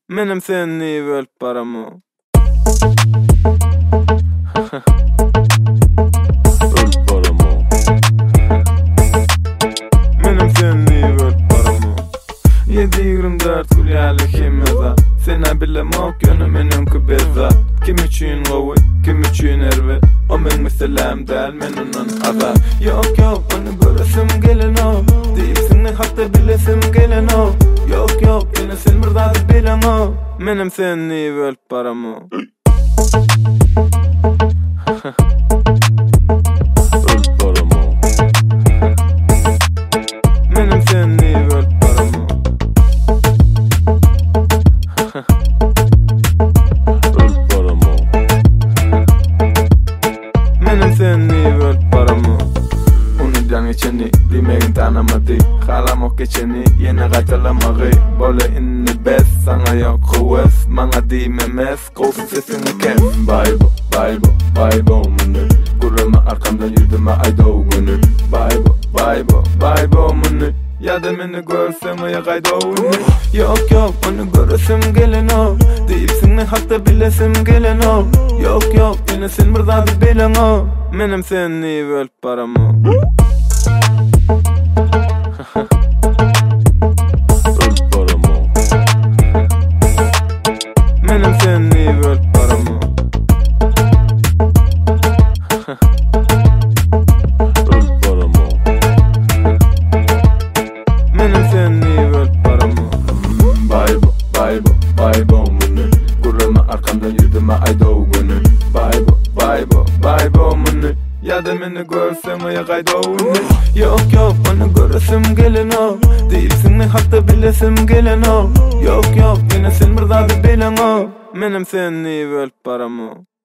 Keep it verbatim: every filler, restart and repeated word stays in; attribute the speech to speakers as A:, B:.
A: Menem seni bölüp baramı.
B: Ölüp baramı.
A: Menem seni bölüp baramı. Yedi yirmi dört kulyalı kimeza. Sena bilem ok yönü menem kübeza. Kim üçün gowy, kim üçün ervet. O men meselem del menunun aza. Yok yok onu göresim gelen o. Deyipsin ne hatta bilesim gelen o. Yok yok yine sen birdadı bilen o. Menem seni bölüp baramı.
B: Ölüp baramı.
A: Menem seni bölüp baramı.
B: Ölüp baramı.
A: Menem seni bölüp baramı. Onu can geçeni demegin tanamadı. Halam geçeni yine kaçalamağı. Böyle inni bes sana yok kuvves. Mana dimemes kofu sesini kes. Baybo baybo baybo mını. Kurama arkamdan yüzüme aydo günü. Baybo baybo baybo mını. Ya da beni görsen o ya kaydo günü. Yok yok onu göresim gelen o. Deyipsin ne hatta bilesim gelen o. Yok yok yine sen birdadı bilen o. Menem seni bölüp baramı.
B: Ölüp baramı.
A: Menem seni bölüp baramı.
B: Ölüp baramı.
A: Menem seni bölüp baramı.
B: Baybo baybo baybo mını. Kurama arkamdan yüzüme aydo günü.
A: Baybo baybo baybo mını. Ya da beni görsen o ya kaydo günü. Yok yok onu göresim gelen o. Deyipsin ne hatta bilesim gelen o. Yok yok yine sen birdadı bilen o. Menem seni bölüp baramı.